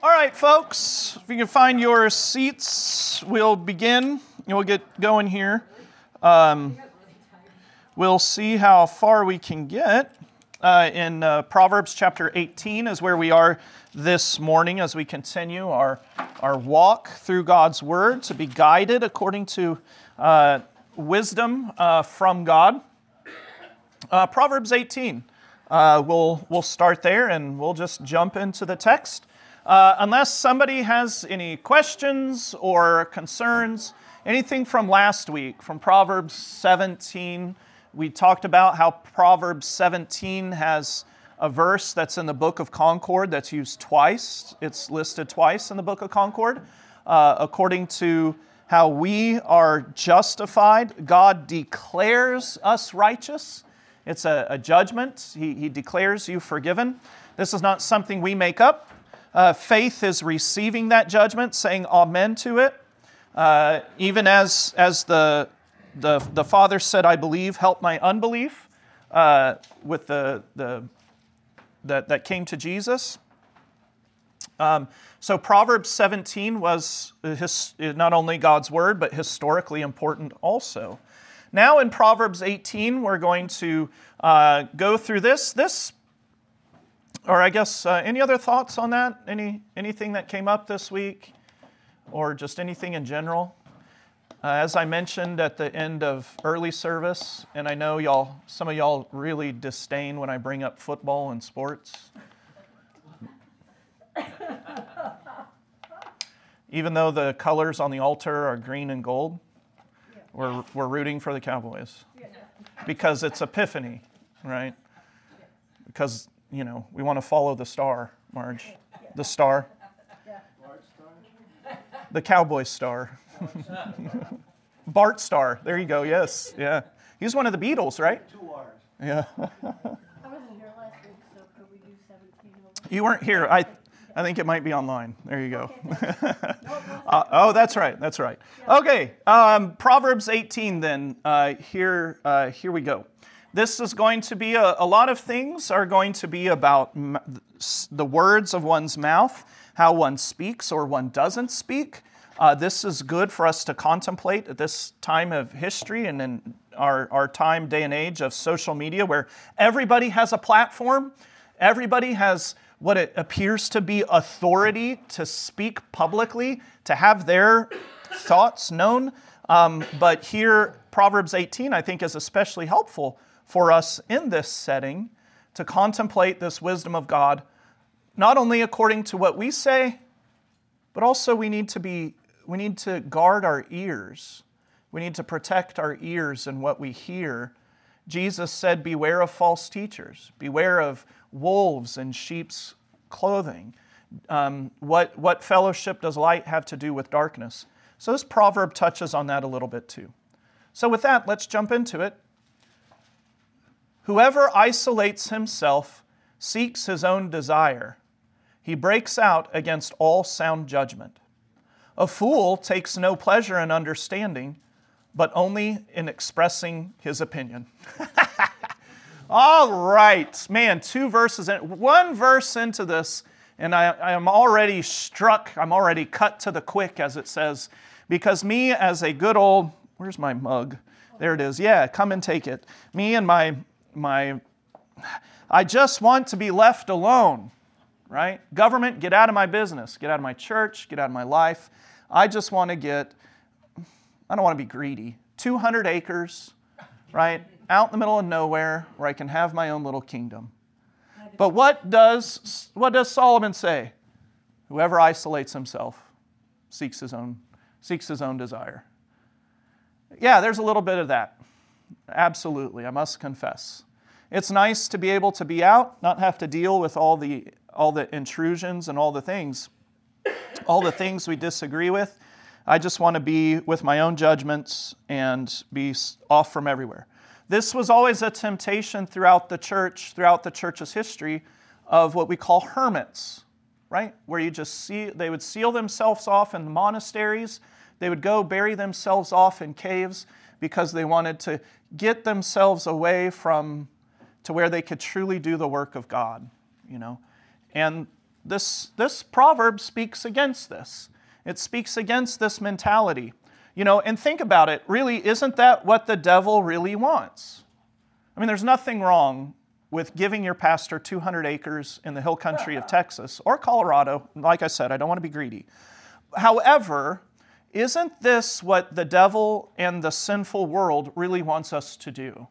All right, folks, if you can find your seats, we'll begin. We'll get going here. We'll see how far we can get. In Proverbs chapter 18 is where we are this morning as we continue our walk through God's Word to be guided according to wisdom from God. Proverbs 18. We'll start there and we'll just jump into the text. Unless somebody has any questions or concerns, anything from last week, from Proverbs 17, we talked about how Proverbs 17 has a verse that's in the Book of Concord that's used twice. It's listed twice in the Book of Concord. According to how we are justified, God declares us righteous. It's a judgment. He declares you forgiven. This is not something we make up. Faith is receiving that judgment, saying amen to it. Even as the Father said, I believe, help my unbelief, with that came to Jesus. So Proverbs 17 was not only God's word, but historically important also. Now in Proverbs 18, we're going to go through this. Or I guess, any other thoughts on that? Anything that came up this week? Or just anything in general? As I mentioned at the end of early service, and I know some of y'all really disdain when I bring up football and sports. Even though the colors on the altar are green and gold, we're rooting for the Cowboys. Because it's Epiphany, right? Because we want to follow the star, Marge. The star. The Cowboy star. Bart Star. There you go, yes. Yeah. He's one of the Beatles, right? 2 R's. Yeah. I wasn't here last week, so could we do 17 over? You weren't here. I think it might be online. There you go. Oh, that's right. That's right. Okay. Proverbs 18 then. Here we go. This is going to be a lot of things are going to be about the words of one's mouth, how one speaks or one doesn't speak. This is good for us to contemplate at this time of history and in our time, day and age of social media where everybody has a platform. Everybody has what it appears to be authority to speak publicly, to have their thoughts known. But here, Proverbs 18, I think, is especially helpful for us in this setting to contemplate this wisdom of God, not only according to what we say, but also we need to guard our ears. We need to protect our ears and what we hear. Jesus said, beware of false teachers. Beware of wolves in sheep's clothing. What fellowship does light have to do with darkness? So this proverb touches on that a little bit too. So with that, let's jump into it. Whoever isolates himself seeks his own desire. He breaks out against all sound judgment. A fool takes no pleasure in understanding, but only in expressing his opinion. All right, man, 2 verses in, 1 verse into this, and I am already struck, I'm already cut to the quick, as it says, because me as a good old, where's my mug? There it is. Yeah, come and take it. Me and my I just want to be left alone, right? Government, get out of my business. Get out of my church. Get out of my life. I just want to I don't want to be greedy. 200 acres, right? Out in the middle of nowhere where I can have my own little kingdom. But what does Solomon say? Whoever isolates himself seeks his own desire. Yeah, there's a little bit of that. Absolutely, I must confess. It's nice to be able to be out, not have to deal with all the intrusions and all the things we disagree with. I just want to be with my own judgments and be off from everywhere. This was always a temptation throughout the church's history of what we call hermits, right? Where they would seal themselves off in the monasteries. They would go bury themselves off in caves because they wanted to get themselves away to where they could truly do the work of God, And this proverb speaks against this. It speaks against this mentality. And think about it. Really, isn't that what the devil really wants? I mean, there's nothing wrong with giving your pastor 200 acres in the hill country of Texas or Colorado. Like I said, I don't want to be greedy. However, isn't this what the devil and the sinful world really wants us to do?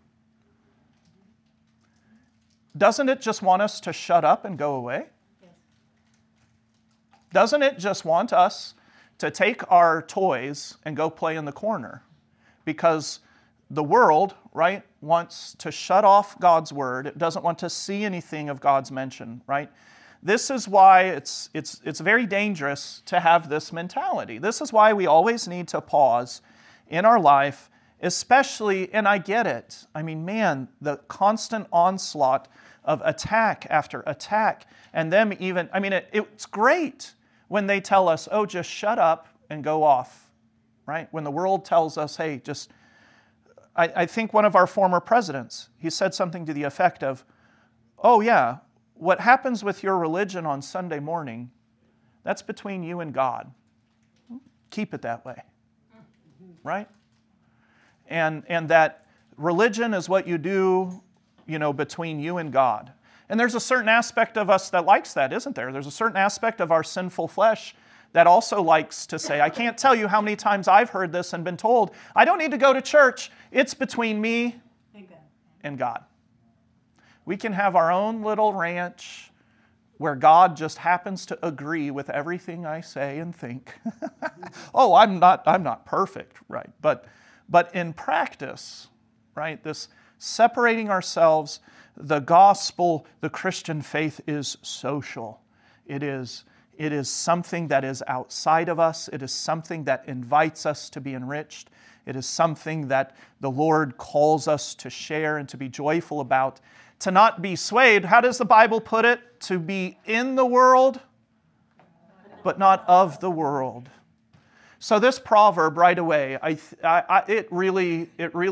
Doesn't it just want us to shut up and go away? Yes. Doesn't it just want us to take our toys and go play in the corner? Because the world, right, wants to shut off God's word. It doesn't want to see anything of God's mention, right? This is why it's very dangerous to have this mentality. This is why we always need to pause in our life, especially, and I get it. I mean, man, the constant onslaught of attack after attack, and them even, I mean, it's great when they tell us, oh, just shut up and go off, right? When the world tells us, hey, just, I think one of our former presidents, he said something to the effect of, oh yeah, what happens with your religion on Sunday morning, that's between you and God. Keep it that way, right? And that religion is what you do, between you and God. And there's a certain aspect of us that likes that, isn't there? There's a certain aspect of our sinful flesh that also likes to say, I can't tell you how many times I've heard this and been told, I don't need to go to church. It's between me and God. We can have our own little ranch where God just happens to agree with everything I say and think. Oh, I'm not perfect, right? But in practice, right, this separating ourselves, the gospel, the Christian faith is social. It is something that is outside of us. It is something that invites us to be enriched. It is something that the Lord calls us to share and to be joyful about. To not be swayed, how does the Bible put it? To be in the world, but not of the world. So this proverb right away, it really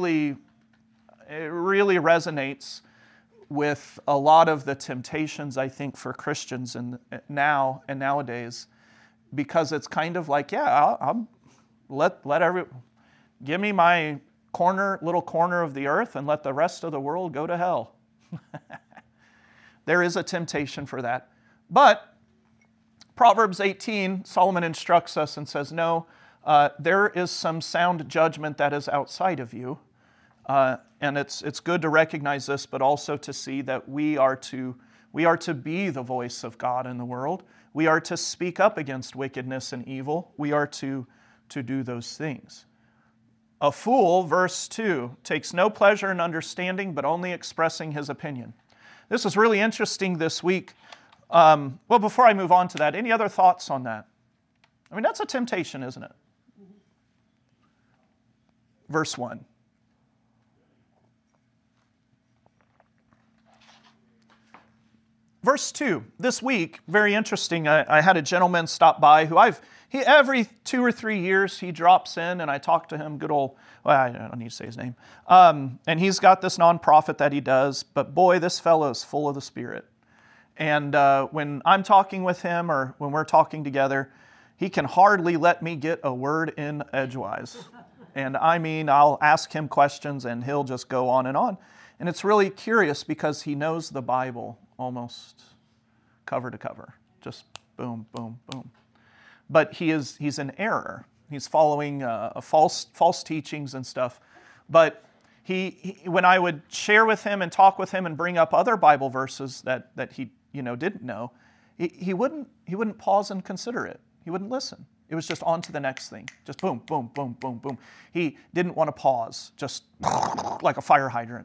resonates with a lot of the temptations, I think, for Christians nowadays, because it's kind of like, yeah, I'll give me my little corner of the earth and let the rest of the world go to hell. There is a temptation for that. But Proverbs 18, Solomon instructs us and says, no, there is some sound judgment that is outside of you. And it's good to recognize this, but also to see that we are to be the voice of God in the world. We are to speak up against wickedness and evil. We are to do those things. A fool, verse 2, takes no pleasure in understanding, but only expressing his opinion. This was really interesting this week. Well, before I move on to that, any other thoughts on that? I mean, that's a temptation, isn't it? Verse 1. Verse 2, this week, very interesting, I had a gentleman stop by who every 2 or 3 years he drops in and I talk to him, I don't need to say his name. And he's got this nonprofit that he does, but boy, this fellow is full of the Spirit. And when I'm talking with him or when we're talking together, he can hardly let me get a word in edgewise. And I mean, I'll ask him questions and he'll just go on. And it's really curious because he knows the Bible almost cover to cover. Just boom, boom, boom. But he's in error. He's following false teachings and stuff. But when I would share with him and talk with him and bring up other Bible verses that he didn't know, he wouldn't pause and consider it. He wouldn't listen. It was just on to the next thing. Just boom, boom, boom, boom, boom. He didn't want to pause, just like a fire hydrant.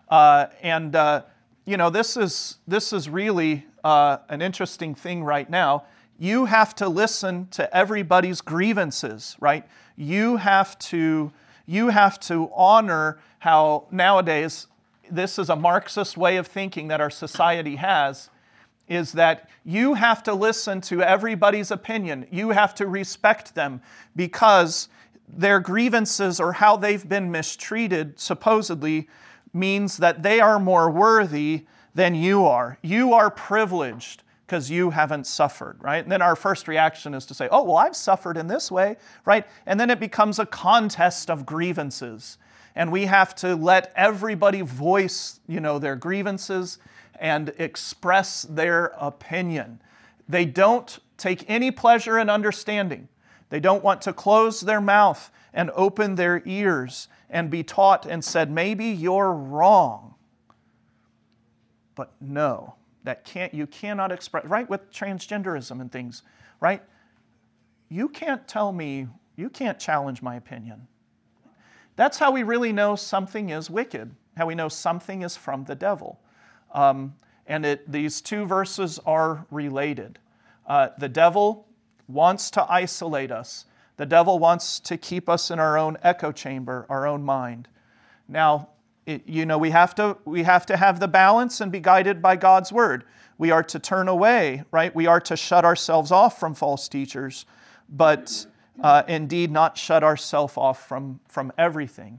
This is really an interesting thing right now. You have to listen to everybody's grievances, right? You have to honor how nowadays this is a Marxist way of thinking that our society has, is that you have to listen to everybody's opinion. You have to respect them because their grievances or how they've been mistreated supposedly means that they are more worthy than you are. You are privileged because you haven't suffered, right? And then our first reaction is to say, oh, well, I've suffered in this way, right? And then it becomes a contest of grievances. And we have to let everybody voice, their grievances and express their opinion. They don't take any pleasure in understanding. They don't want to close their mouth and open their ears and be taught and said, maybe you're wrong. But no, you cannot express, right, with transgenderism and things, right? You can't tell me, you can't challenge my opinion. That's how we really know something is wicked, how we know something is from the devil. These two verses are related. The devil wants to isolate us. The devil wants to keep us in our own echo chamber, our own mind. Now, we have to have the balance and be guided by God's word. We are to turn away, right? We are to shut ourselves off from false teachers, but indeed not shut ourselves off from everything.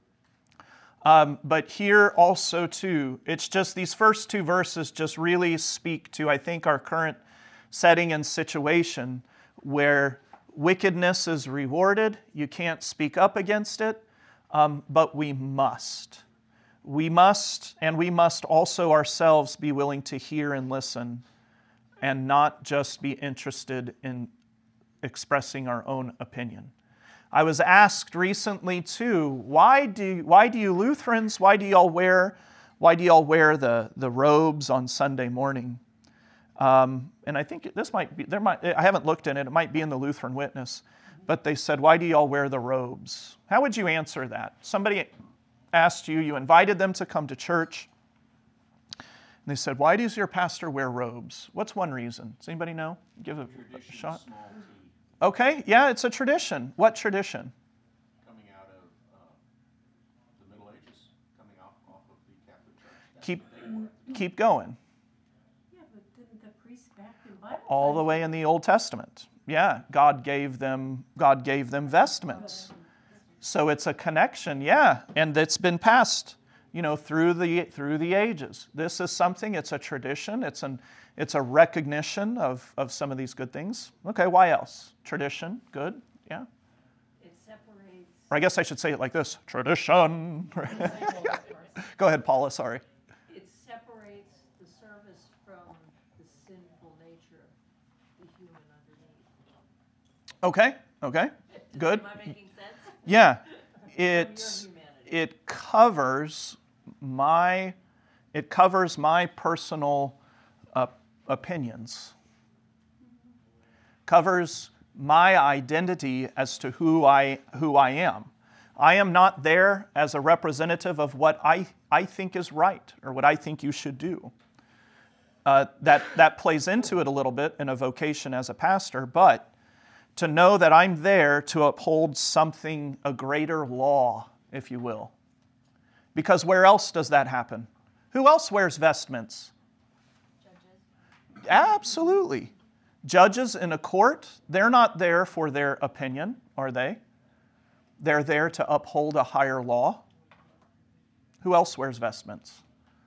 But here also too, it's just these first two verses just really speak to, I think, our current setting and situation where wickedness is rewarded. You can't speak up against it, but we must. We must also ourselves be willing to hear and listen and not just be interested in expressing our own opinion. I was asked recently too, why do you Lutherans, why do y'all wear the robes on Sunday morning? And I think this might be, I haven't looked in it, it might be in the Lutheran Witness, but they said, why do y'all wear the robes? How would you answer that? Somebody asked you invited them to come to church, and they said, why does your pastor wear robes? What's one reason? Does anybody know? Give a shot. Okay, yeah, it's a tradition. What tradition? Coming out of the Middle Ages, coming off of the Catholic Church. Keep going. Yeah, but didn't the priests back in Bible All the way in the Old Testament. Yeah, God gave them vestments. So it's a connection, yeah, and it's been passed, through the ages. This is something, it's a tradition, it's a recognition of some of these good things. Okay, why else? Tradition, good, yeah. It separates. Or I guess I should say it like this, tradition. Go ahead, Paula, sorry. It separates the service from the sinful nature of the human underneath. Okay, good. Am I making sense? Yeah, Your it covers my personal opinions, covers my identity as to who I am. I am not there as a representative of what I think is right or what I think you should do. That plays into it a little bit in a vocation as a pastor, but to know that I'm there to uphold something, a greater law, if you will. Because where else does that happen? Who else wears vestments? Judges. Absolutely. Judges in a court, they're not there for their opinion, are they? They're there to uphold a higher law. Who else wears vestments?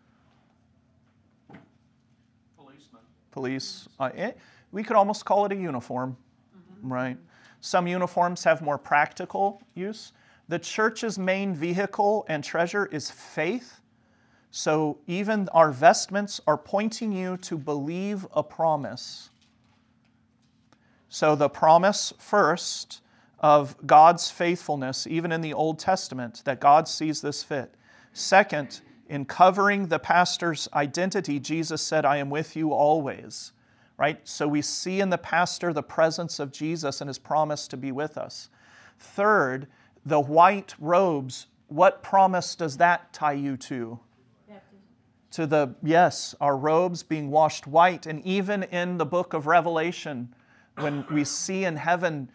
Police. We could almost call it a uniform. Right. Some uniforms have more practical use. The church's main vehicle and treasure is faith. So even our vestments are pointing you to believe a promise. So the promise first of God's faithfulness, even in the Old Testament, that God sees this fit. Second, in covering the pastor's identity, Jesus said, I am with you always. Right? So we see in the pastor the presence of Jesus and his promise to be with us. Third, the white robes, what promise does that tie you to? Baptism. Our robes being washed white. And even in the book of Revelation, when we see in heaven,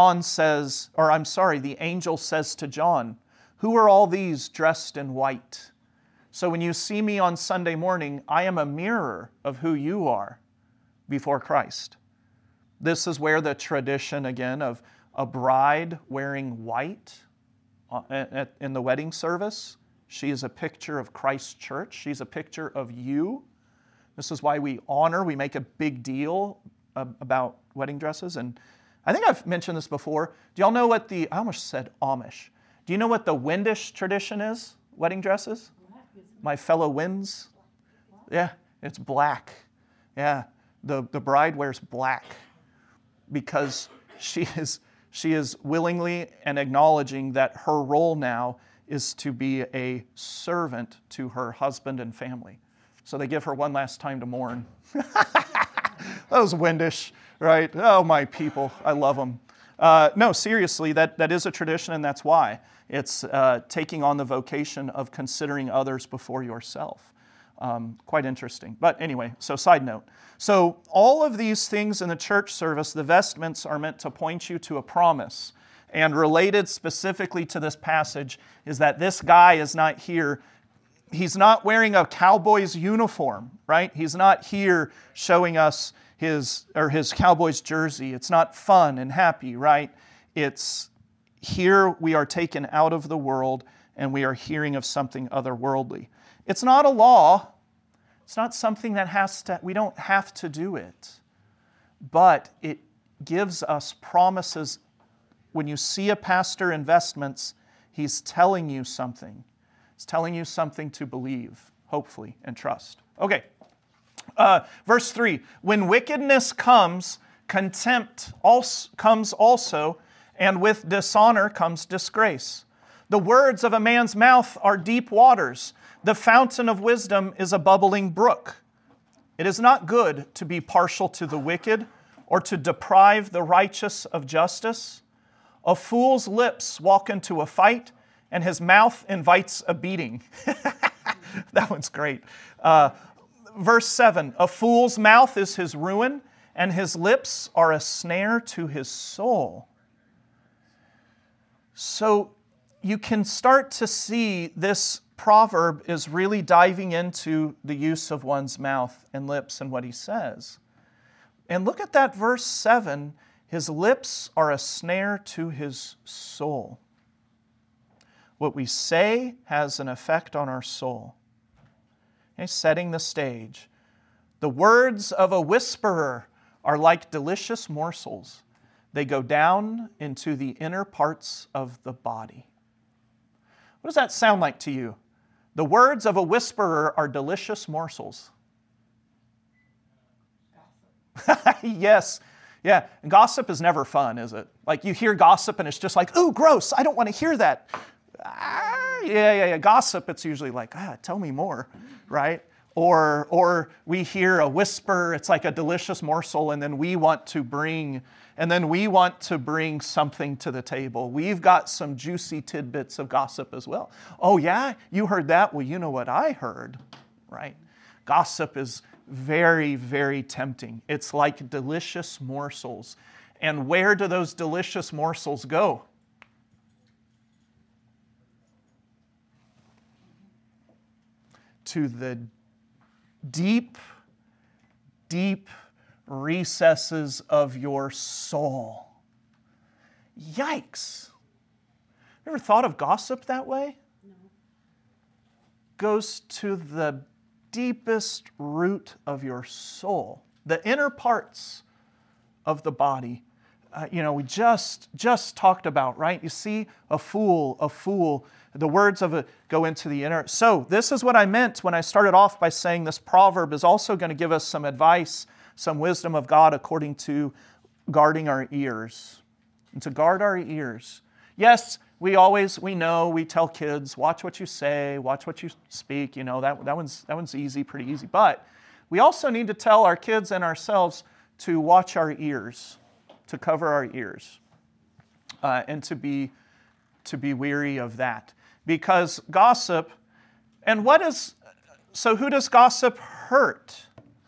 the angel says to John, who are all these dressed in white? So when you see me on Sunday morning, I am a mirror of who you are before Christ. This is where the tradition, again, of a bride wearing white in the wedding service, she is a picture of Christ's church. She's a picture of you This is why we honor, we make a big deal about wedding dresses. And I think I've mentioned this before. Do y'all know what I almost said Amish. Do you know what the Windish tradition is, wedding dresses? My fellow Winds? Yeah, it's black. Yeah, the bride wears black because she is willingly and acknowledging that her role now is to be a servant to her husband and family. So they give her one last time to mourn. Those Windish, right? Oh, my people, I love them. No, seriously, that is a tradition, and that's why. It's taking on the vocation of considering others before yourself. Quite interesting. But anyway, so side note. So all of these things in the church service, the vestments are meant to point you to a promise. And related specifically to this passage is that this guy is not here. He's not wearing a cowboy's uniform, right? He's not here showing us his cowboy's jersey. It's not fun and happy, right? It's here we are taken out of the world and we are hearing of something otherworldly. It's not a law. It's not something that we don't have to do it. But it gives us promises. When you see a pastor in vestments, he's telling you something. He's telling you something to believe, hopefully, and trust. Okay. Verse 3, when wickedness comes, contempt comes also, and with dishonor comes disgrace. The words of a man's mouth are deep waters. The fountain of wisdom is a bubbling brook. It is not good to be partial to the wicked or to deprive the righteous of justice. A fool's lips walk into a fight, and his mouth invites a beating. That one's great. Verse 7, a fool's mouth is his ruin, and his lips are a snare to his soul. So you can start to see this proverb is really diving into the use of one's mouth and lips and what he says. And look at that verse 7, his lips are a snare to his soul. What we say has an effect on our soul. Okay, setting the stage. The words of a whisperer are like delicious morsels. They go down into the inner parts of the body. What does that sound like to you? The words of a whisperer are delicious morsels. Yes. Yeah. And gossip is never fun, is it? Like you hear gossip and it's just like, ooh, gross. I don't want to hear that. Yeah. Gossip, it's usually like, tell me more, right? Or we hear a whisper, it's like a delicious morsel, and then we want to bring something to the table. We've got some juicy tidbits of gossip as well. Oh yeah, you heard that? Well, you know what I heard, right? Gossip is very, very tempting. It's like delicious morsels. And where do those delicious morsels go? To the deep, deep recesses of your soul. Yikes. You ever thought of gossip that way? No. Goes to the deepest root of your soul, the inner parts of the body. We just talked about, right? You see, a fool. The words of it go into the inner. So this is what I meant when I started off by saying this proverb is also going to give us some advice, some wisdom of God according to guarding our ears. And to guard our ears. Yes, we tell kids, watch what you say, watch what you speak. That one's easy, pretty easy. But we also need to tell our kids and ourselves to watch our ears, to cover our ears, and to be weary of that. Because gossip, who does gossip hurt?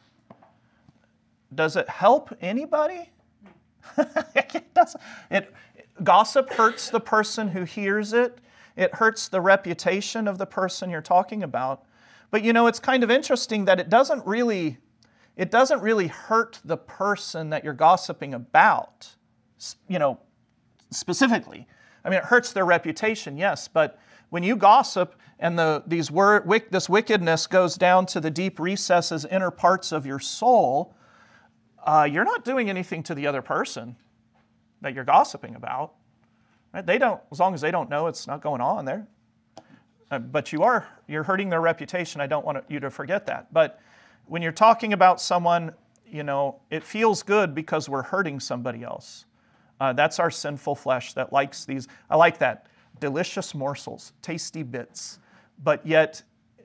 Does it help anybody? It doesn't. Gossip hurts the person who hears it. It hurts the reputation of the person you're talking about. But it's kind of interesting that it doesn't really hurt the person that you're gossiping about, specifically. I mean, it hurts their reputation, yes, but When you gossip and this wickedness goes down to the deep recesses, inner parts of your soul, you're not doing anything to the other person that you're gossiping about. Right? They don't, as long as they don't know, it's not going on there. But you're hurting their reputation. I don't want you to forget that. But when you're talking about someone, it feels good because we're hurting somebody else. That's our sinful flesh that likes these. I like that. Delicious morsels, tasty bits. But yet,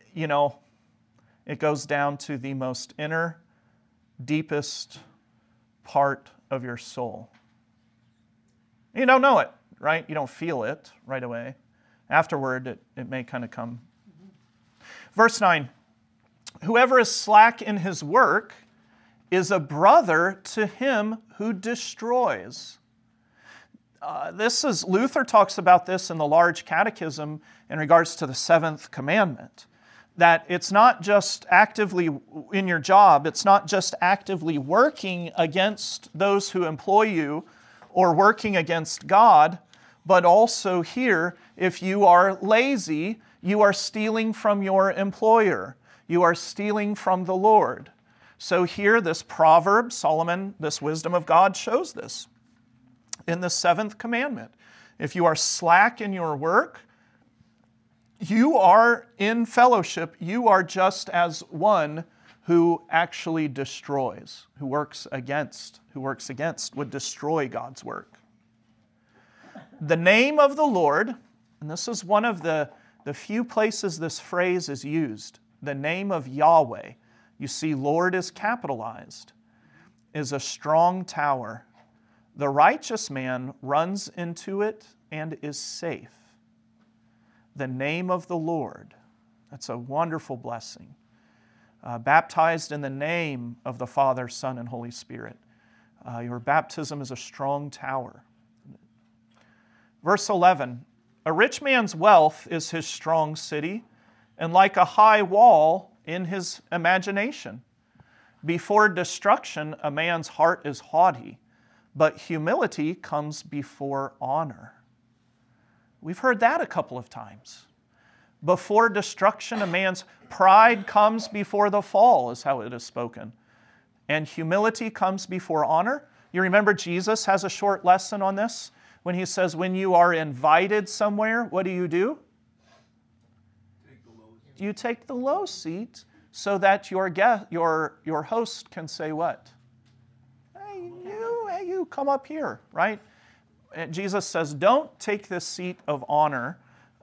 it goes down to the most inner, deepest part of your soul. You don't know it, right? You don't feel it right away. Afterward, it may kind of come. Verse 9, whoever is slack in his work is a brother to him who destroys. Luther talks about this in the Large Catechism in regards to the seventh commandment, that it's not just actively in your job, it's not just actively working against those who employ you or working against God, but also here, if you are lazy, you are stealing from your employer. You are stealing from the Lord. So here, this proverb, Solomon, this wisdom of God shows this in the seventh commandment. If you are slack in your work, you are in fellowship. You are just as one who actually destroys, who works against, would destroy God's work. The name of the Lord, and this is one of the few places this phrase is used, the name of Yahweh, you see Lord is capitalized, is a strong tower. The righteous man runs into it and is safe. The name of the Lord, that's a wonderful blessing. Baptized in the name of the Father, Son, and Holy Spirit. Your baptism is a strong tower. Verse 11, a rich man's wealth is his strong city, and like a high wall in his imagination. Before destruction, a man's heart is haughty, but humility comes before honor. We've heard that a couple of times. Before destruction, a man's pride comes before the fall, is how it is spoken. And humility comes before honor. You remember Jesus has a short lesson on this when he says, when you are invited somewhere, what do? You take the low seat so that your host can say what? Hey, you come up here, right? And Jesus says, don't take this seat of honor.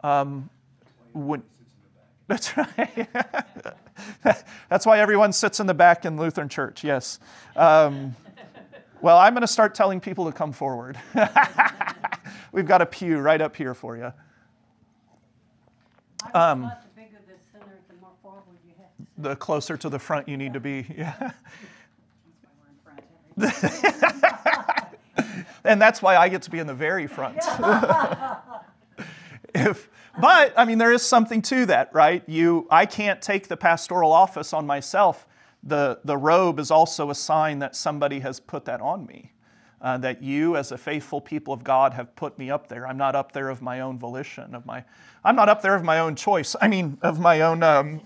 That's right. That's why everyone sits in the back in Lutheran Church, yes. Well, I'm going to start telling people to come forward. We've got a pew right up here for you. The bigger the center, the more forward you have to sit. The closer to the front you need to be. Yeah. And that's why I get to be in the very front. But, there is something to that, right? I can't take the pastoral office on myself. The robe is also a sign that somebody has put that on me. That you, as a faithful people of God, have put me up there. I'm not up there of my own volition. I'm not up there of my own choice. Of my own...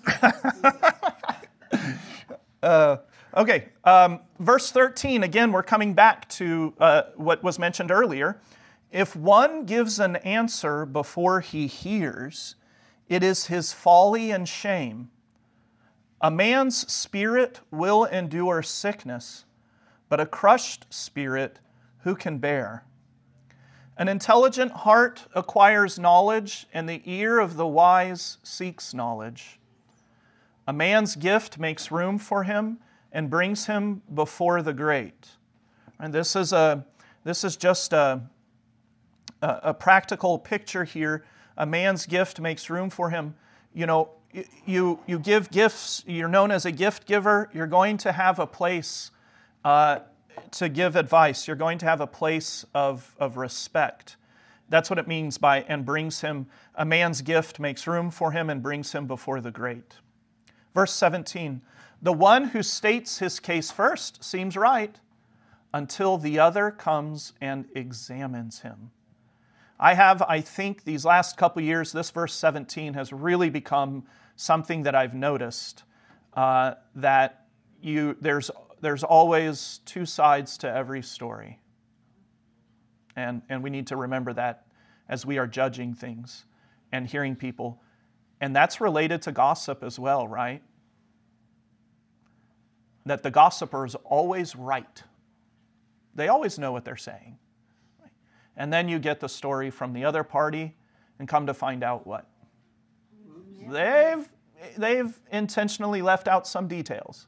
Okay, verse 13, again, we're coming back to what was mentioned earlier. If one gives an answer before he hears, it is his folly and shame. A man's spirit will endure sickness, but a crushed spirit who can bear? An intelligent heart acquires knowledge, and the ear of the wise seeks knowledge. A man's gift makes room for him and brings him before the great. And this is just a practical picture here. A man's gift makes room for him. You give gifts. You're known as a gift giver. You're going to have a place to give advice. You're going to have a place of respect. That's what it means by, and brings him, a man's gift makes room for him and brings him before the great. Verse 17, the one who states his case first seems right until the other comes and examines him. I think these last couple years, this verse 17 has really become something that I've noticed, that there's always two sides to every story. And we need to remember that as we are judging things and hearing people. And that's related to gossip as well, right? That the gossiper is always right. They always know what they're saying. And then you get the story from the other party and come to find out what? They've intentionally left out some details.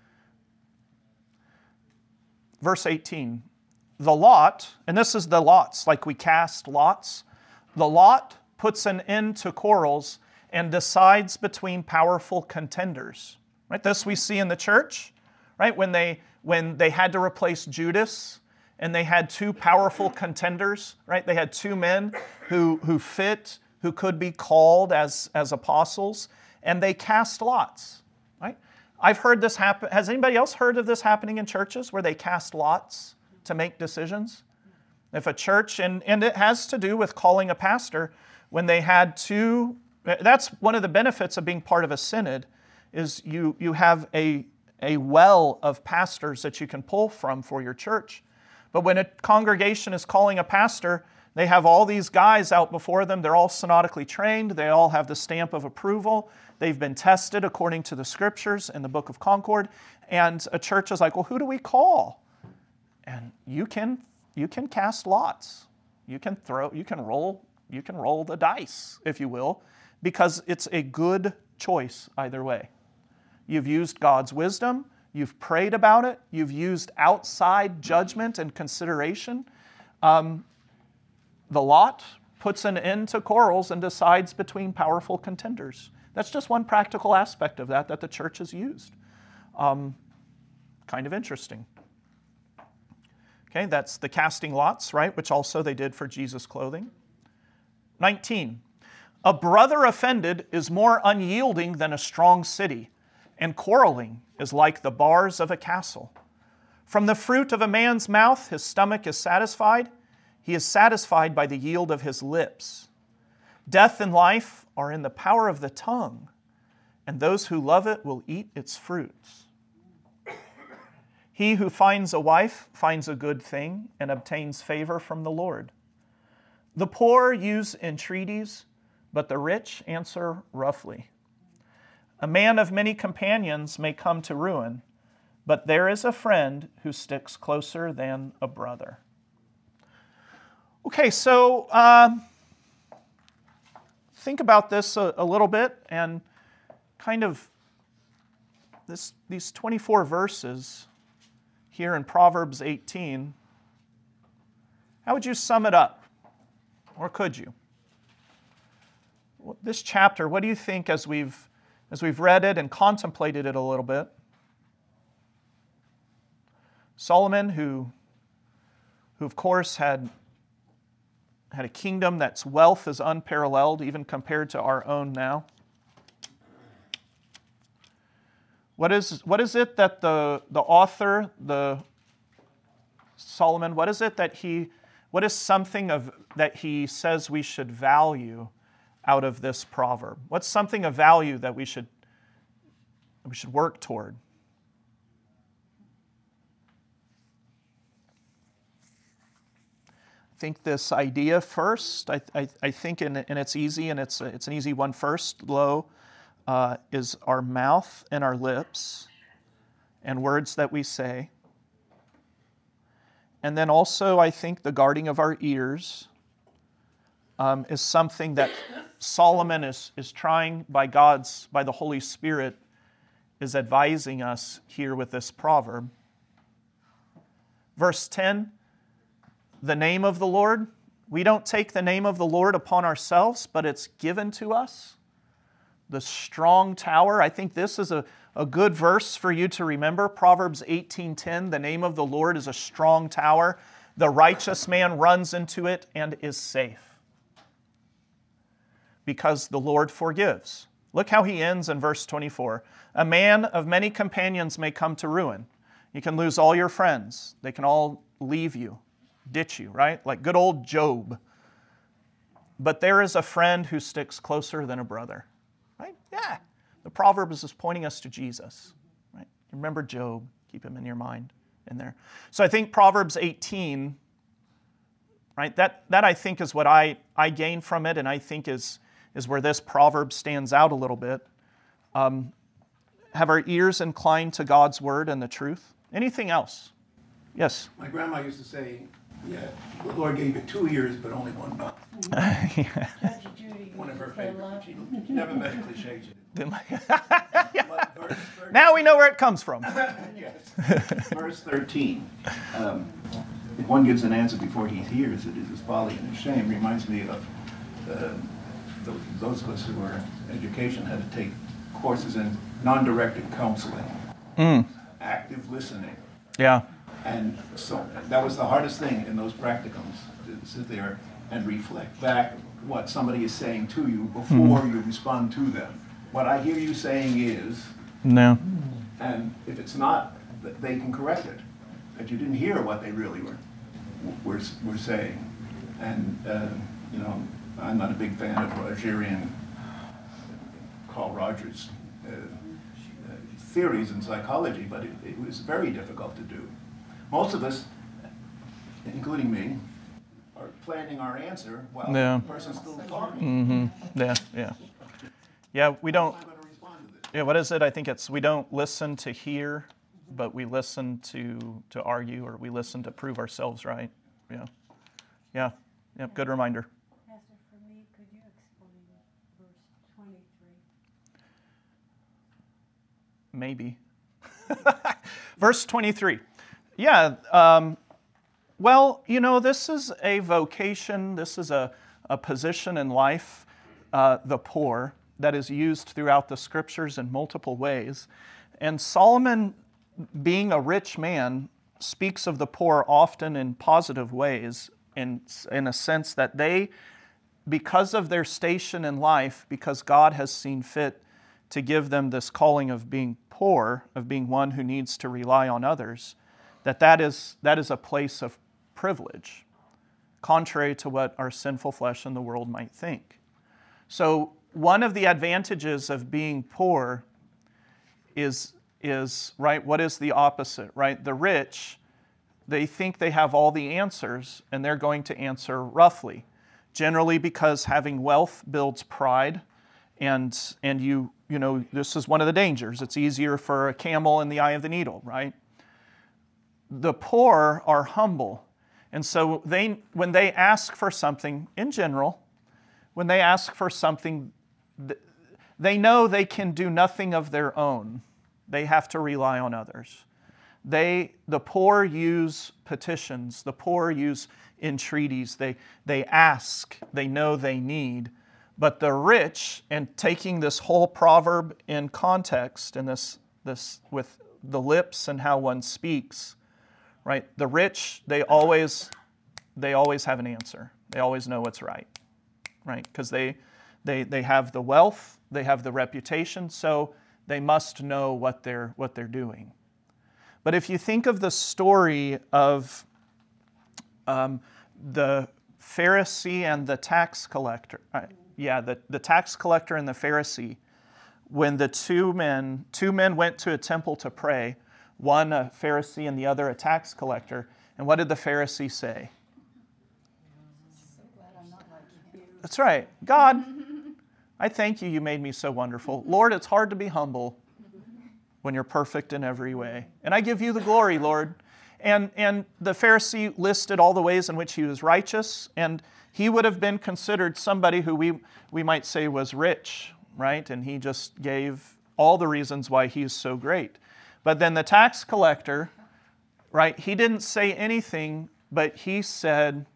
Verse 18, the lot, and this is the lots, like we cast lots. The lot puts an end to quarrels and decides between powerful contenders. Right? This we see in the church, right? When they had to replace Judas, and they had two powerful contenders, right? They had two men who could be called as apostles, and they cast lots, right? I've heard this happen. Has anybody else heard of this happening in churches where they cast lots to make decisions? If a church, and it has to do with calling a pastor, when they had two, that's one of the benefits of being part of a synod, is you have a well of pastors that you can pull from for your church. But when a congregation is calling a pastor, they have all these guys out before them. They're all synodically trained. They all have the stamp of approval. They've been tested according to the scriptures in the Book of Concord. And a church is like, well, who do we call? And you can cast lots. You can roll the dice, if you will, because it's a good choice either way. You've used God's wisdom. You've prayed about it. You've used outside judgment and consideration. The lot puts an end to quarrels and decides between powerful contenders. That's just one practical aspect of that the church has used. Kind of interesting. Okay, that's the casting lots, right, which also they did for Jesus' clothing. 19. A brother offended is more unyielding than a strong city, and quarreling is like the bars of a castle. From the fruit of a man's mouth his stomach is satisfied. He is satisfied by the yield of his lips. Death and life are in the power of the tongue, and those who love it will eat its fruits. He who finds a wife finds a good thing and obtains favor from the Lord. The poor use entreaties, but the rich answer roughly. A man of many companions may come to ruin, but there is a friend who sticks closer than a brother. Okay, so think about this a little bit, and kind of these 24 verses here in Proverbs 18. How would you sum it up? Or could you? This chapter, what do you think as we've read it and contemplated it a little bit? Solomon, who of course had a kingdom that's wealth is unparalleled, even compared to our own now. What is it that the author, Solomon, what is something that he says we should value out of this proverb? What's something of value that we should work toward? I think this idea first, I think, and it's easy, and it's an easy one first, is our mouth and our lips and words that we say. And then also, I think the guarding of our ears is something that Solomon is trying by the Holy Spirit, is advising us here with this proverb. Verse 10, the name of the Lord. We don't take the name of the Lord upon ourselves, but it's given to us. The strong tower. I think this is a good verse for you to remember. Proverbs 18:10, the name of the Lord is a strong tower. The righteous man runs into it and is safe, because the Lord forgives. Look how he ends in verse 24. A man of many companions may come to ruin. You can lose all your friends. They can all leave you, ditch you, right? Like good old Job. but there is a friend who sticks closer than a brother. Right? Yeah. The Proverbs is pointing us to Jesus. Right? Remember Job. Keep him in your mind in there. So I think Proverbs 18, right, that I think is what I gain from it, and I think is where this proverb stands out a little bit. Have our ears inclined to God's word and the truth? Anything else? Yes? My grandma used to say, yeah, the Lord gave you 2 ears, but only one mouth. Judge Judy One of her uses that a lot. favorites. She never medically shakes it. Yeah. But verse 13, Now we know where it comes from. yes. Verse 13. If one gives an answer before he hears it, it is folly and shame. Reminds me of those of us who were in education had to take courses in non-directed counseling, active listening. Yeah. And so that was the hardest thing in those practicums, to sit there and reflect back what somebody is saying to you before you respond to them. What I hear you saying is, No. and if it's not, they can correct it, that you didn't hear what they really were saying. And, I'm not a big fan of Rogerian, Carl Rogers' theories in psychology, but it was very difficult to do. Most of us, including me, are planning our answer while Yeah. the person's still talking. Yeah, we don't, I'm going to respond to this. yeah, what is it? I think it's, we don't listen to hear, but we listen to argue, or we listen to prove ourselves right. Yeah, good reminder. Pastor, for me, could you explain verse 23? Maybe. Verse 23. Yeah, well, this is a vocation, this is a position in life, the poor, that is used throughout the scriptures in multiple ways. And Solomon, being a rich man, speaks of the poor often in positive ways, in a sense that they, because of their station in life, because God has seen fit to give them this calling of being poor, of being one who needs to rely on others, that is a place of privilege, contrary to what our sinful flesh and the world might think. So one of the advantages of being poor is right, what is the opposite, right? The rich, they think they have all the answers, and they're going to answer roughly, generally because having wealth builds pride, and this is one of the dangers. It's easier for a camel in the eye of the needle, right? The poor are humble. And so when they ask for something, in general, when they ask for something, they know they can do nothing of their own. They have to rely on others. The poor use petitions. The poor use entreaties. They ask. They know they need. But the rich, and taking this whole proverb in context, and this with the lips and how one speaks, right? The rich, they always have an answer. They always know what's right, right? Because they have the wealth, they have the reputation, so they must know what they're doing. But if you think of the story of the Pharisee and the tax collector, the tax collector and the Pharisee, when the two men went to a temple to pray, one a Pharisee and the other a tax collector, and what did the Pharisee say? That's right. God, I thank you made me so wonderful. Lord, it's hard to be humble when you're perfect in every way. And I give you the glory, Lord. And the Pharisee listed all the ways in which he was righteous, and he would have been considered somebody who we might say was rich, right? And he just gave all the reasons why he's so great. But then the tax collector, right, he didn't say anything, but he said,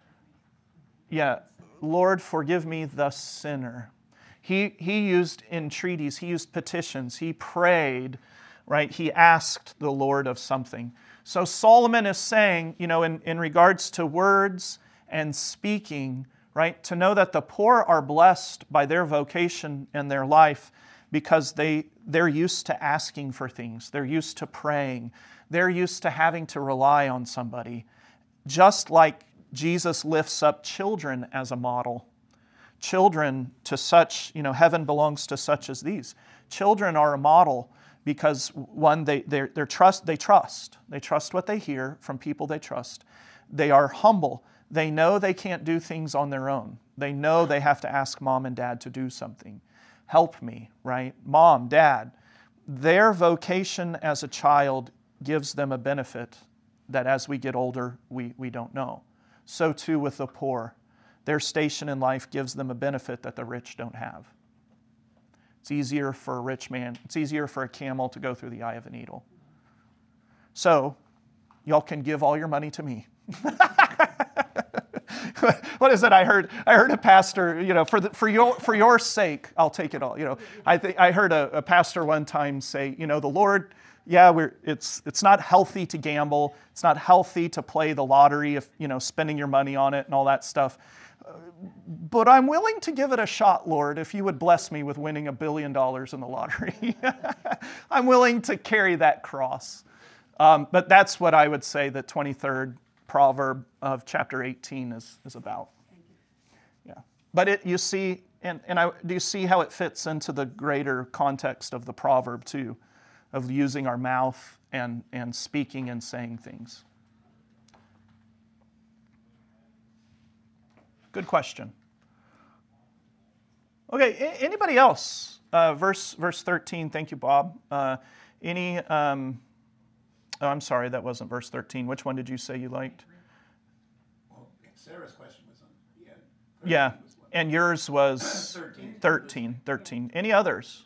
Lord, forgive me, the sinner. He used entreaties, he used petitions, he prayed, right? He asked the Lord of something. So Solomon is saying, in regards to words and speaking, right, to know that the poor are blessed by their vocation and their life because they're used to asking for things. They're used to praying. They're used to having to rely on somebody. Just like Jesus lifts up children as a model, children to such, heaven belongs to such as these. Children are a model because, one, they trust what they hear from people they trust. They are humble. They know they can't do things on their own. They know they have to ask mom and dad to do something. Help me, right? Mom, dad. Their vocation as a child gives them a benefit that as we get older, we don't know. So too with the poor. Their station in life gives them a benefit that the rich don't have. It's easier for a rich man, it's easier for a camel to go through the eye of a needle. So, y'all can give all your money to me. What is it? I heard a pastor, for your sake, I'll take it all. I heard a pastor one time say, the Lord, it's not healthy to gamble. It's not healthy to play the lottery, if spending your money on it and all that stuff. But I'm willing to give it a shot, Lord, if you would bless me with winning $1 billion in the lottery. I'm willing to carry that cross. But that's what I would say the 23rd proverb of chapter 18 is about. Yeah. But you see, do you see how it fits into the greater context of the proverb too, of using our mouth and speaking and saying things? Good question. Okay, anybody else? Verse 13, thank you, Bob. I'm sorry, that wasn't verse 13. Which one did you say you liked? Well, Sarah's question was on, yeah, and yours was 13. Any others?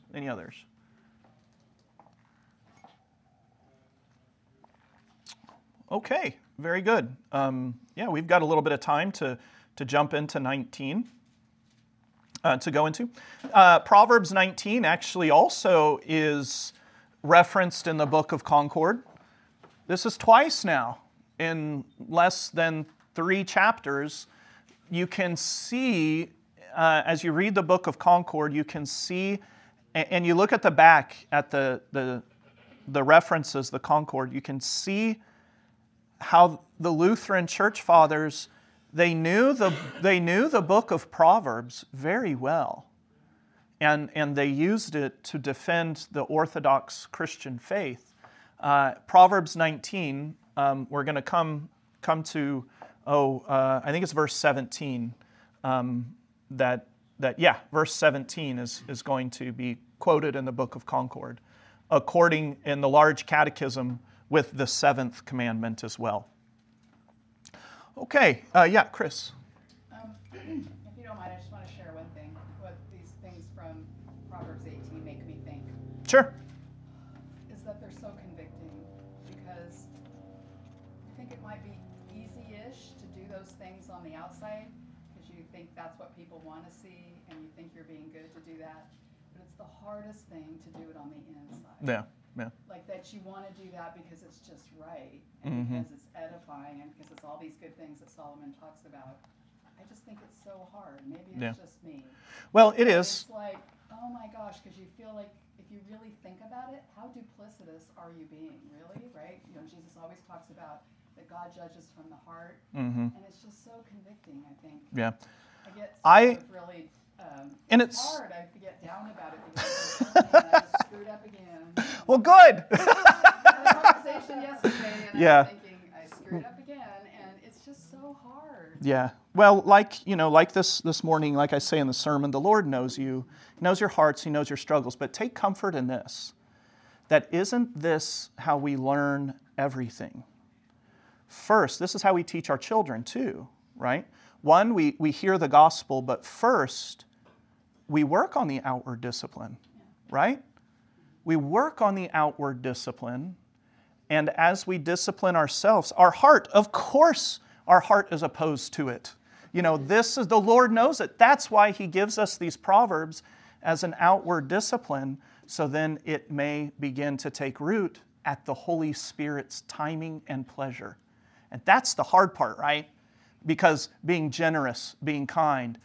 Okay, very good. We've got a little bit of time to jump into 19, to go into. Proverbs 19 actually also is referenced in the Book of Concord. This is twice now in less than 3 chapters. You can see, as you read the Book of Concord, you can see, and you look at the back at the references, the Concord, you can see how the Lutheran church fathers, they knew the book of Proverbs very well, and they used it to defend the Orthodox Christian faith. Proverbs 19, we're going to come to, I think it's verse 17, verse 17 is going to be quoted in the Book of Concord, according in the large catechism with the 7th commandment as well. Okay, Chris. If you don't mind, I just want to share one thing. What these things from Proverbs 18 make me think. Sure. Is that they're so convicting, because I think it might be easy-ish to do those things on the outside, because you think that's what people want to see, and you think you're being good to do that. But it's the hardest thing to do it on the inside. Yeah. Like that you want to do that because it's just right, and because it's edifying, and because it's all these good things that Solomon talks about. I just think it's so hard. Maybe it's just me. Well, it is. It's like, oh my gosh, because you feel like if you really think about it, how duplicitous are you being, really, right? Jesus always talks about that God judges from the heart, and it's just so convicting, I think. Yeah. I get really and it's hard. I get down about it because I just screwed up again. Well, good. I had a conversation yesterday, and I was thinking, I screwed up again, and it's just so hard. Yeah. Well, like this morning, like I say in the sermon, the Lord knows you. He knows your hearts. He knows your struggles. But take comfort in this, that isn't this how we learn everything? First, this is how we teach our children too, right? One, we hear the gospel, but first, we work on the outward discipline, right? We work on the outward discipline, and as we discipline ourselves, our heart, of course, our heart is opposed to it. This is, the Lord knows it. That's why He gives us these proverbs as an outward discipline, so then it may begin to take root at the Holy Spirit's timing and pleasure. And that's the hard part, right? Because being generous, being kind,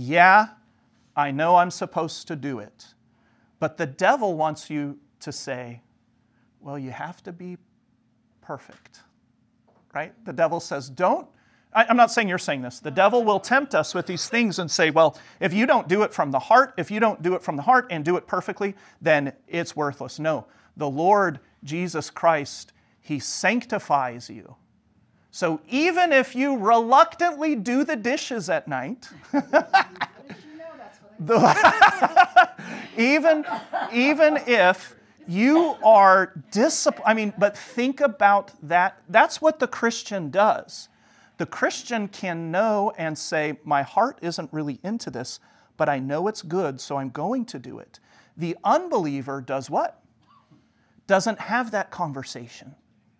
I know I'm supposed to do it. But the devil wants you to say, well, you have to be perfect, right? The devil says, don't I'm not saying you're saying this. The devil will tempt us with these things and say, well, if you don't do it from the heart, and do it perfectly, then it's worthless. No, the Lord Jesus Christ, He sanctifies you. So even if you reluctantly do the dishes at night, even if you are disciplined, but think about that. That's what the Christian does. The Christian can know and say, my heart isn't really into this, but I know it's good, so I'm going to do it. The unbeliever does what? Doesn't have that conversation.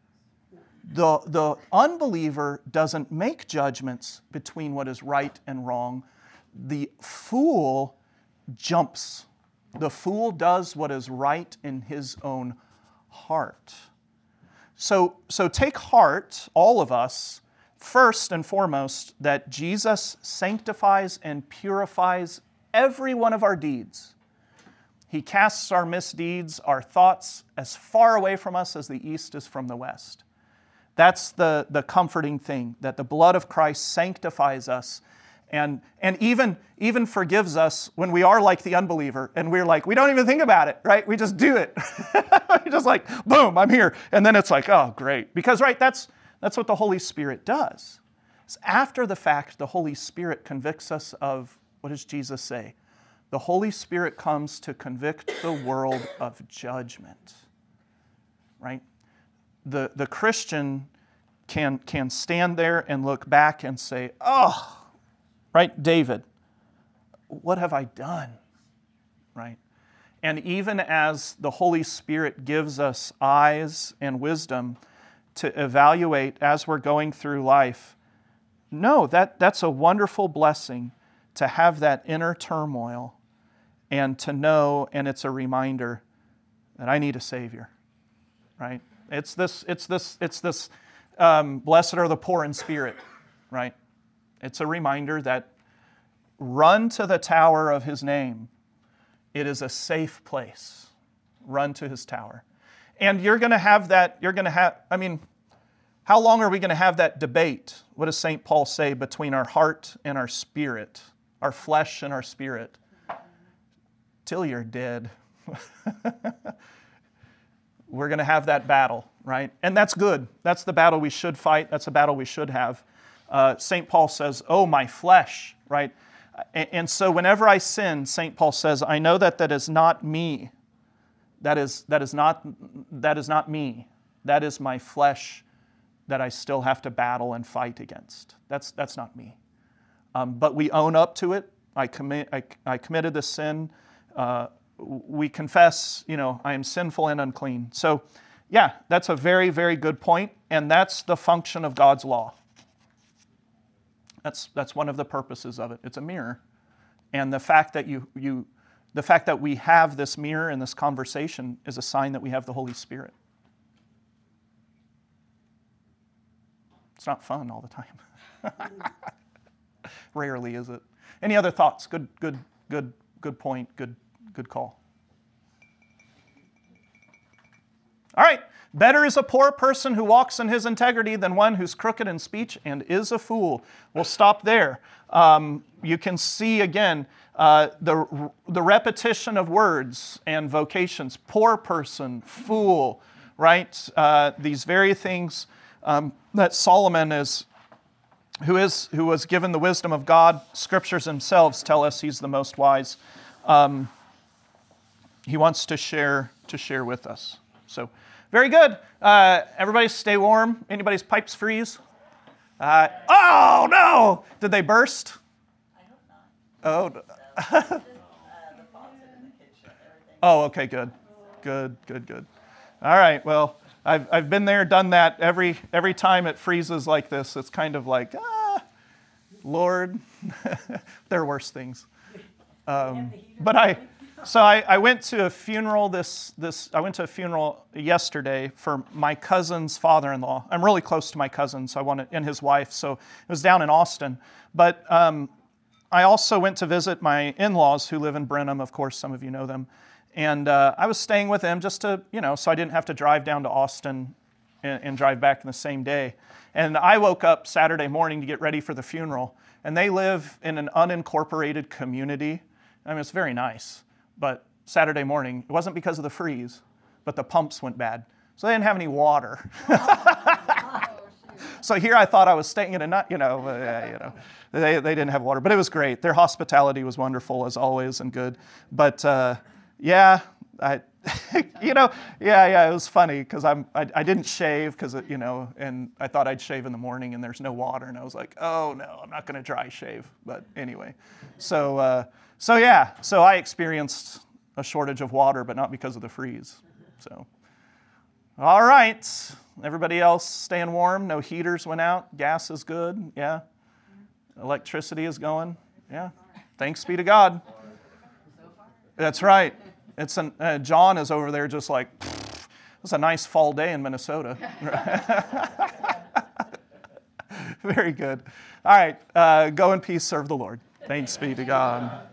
The unbeliever doesn't make judgments between what is right and wrong. The fool jumps. The fool does what is right in his own heart. So take heart, all of us, first and foremost, that Jesus sanctifies and purifies every one of our deeds. He casts our misdeeds, our thoughts, as far away from us as the east is from the west. That's the comforting thing, that the blood of Christ sanctifies us and even forgives us when we are like the unbeliever and we're like, we don't even think about it, right? We just do it. We're just like, boom, I'm here. And then it's like, oh, great. Because, right, that's what the Holy Spirit does. It's after the fact, the Holy Spirit convicts us of, what does Jesus say? The Holy Spirit comes to convict the world of judgment, right? The Christian can stand there and look back and say, oh, right, David, what have I done, right? And even as the Holy Spirit gives us eyes and wisdom to evaluate as we're going through life, no, that's a wonderful blessing to have that inner turmoil and to know, and it's a reminder that I need a Savior, right? It's this. Blessed are the poor in spirit, right? It's a reminder that run to the tower of His name. It is a safe place. Run to His tower, and you're going to have that. How long are we going to have that debate? What does St. Paul say between our heart and our spirit, our flesh and our spirit? Till you're dead. We're going to have that battle, right? And that's good. That's the battle we should fight. That's a battle we should have. St. Paul says, oh, my flesh, right? And so whenever I sin, St. Paul says, I know that is not me. That is not me. That is my flesh that I still have to battle and fight against. That's not me. But we own up to it. I committed this sin. We confess, I am sinful and unclean. So, yeah, that's a very, very good point, and that's the function of God's law. That's one of the purposes of it. It's a mirror, and the fact that the fact that we have this mirror and this conversation is a sign that we have the Holy Spirit. It's not fun all the time. Rarely is it. Any other thoughts? Good point. Good call. All right. Better is a poor person who walks in his integrity than one who's crooked in speech and is a fool. We'll stop there. You can see again the repetition of words and vocations. Poor person, fool, right? These very things that Solomon who was given the wisdom of God. Scriptures themselves tell us he's the most wise. He wants to share with us. So, very good. Everybody stay warm. Anybody's pipes freeze? Oh, no! Did they burst? I hope not. Oh, The faucet in the kitchen, everything. oh, okay, good. All right, well, I've been there, done that. Every time it freezes like this, it's kind of like, Lord, there are worse things. But I went to a funeral I went to a funeral yesterday for my cousin's father-in-law. I'm really close to my cousin, and his wife, so it was down in Austin. But I also went to visit my in-laws who live in Brenham. Of course, some of you know them. And I was staying with them just to, so I didn't have to drive down to Austin and drive back in the same day. And I woke up Saturday morning to get ready for the funeral, and they live in an unincorporated community. I mean, it's very nice, but Saturday morning, it wasn't because of the freeze, but the pumps went bad. So they didn't have any water. So here I thought I was staying in a, they didn't have water, but it was great. Their hospitality was wonderful as always and good. But it was funny because I didn't shave because and I thought I'd shave in the morning and there's no water and I was like, oh no, I'm not going to dry shave. But anyway, so I experienced a shortage of water, but not because of the freeze. So, all right, everybody else staying warm. No heaters went out. Gas is good. Yeah, electricity is going. Yeah, thanks be to God. That's right. It's John is over there just like, it's a nice fall day in Minnesota. Very good. All right, go in peace, serve the Lord. Thanks be to God.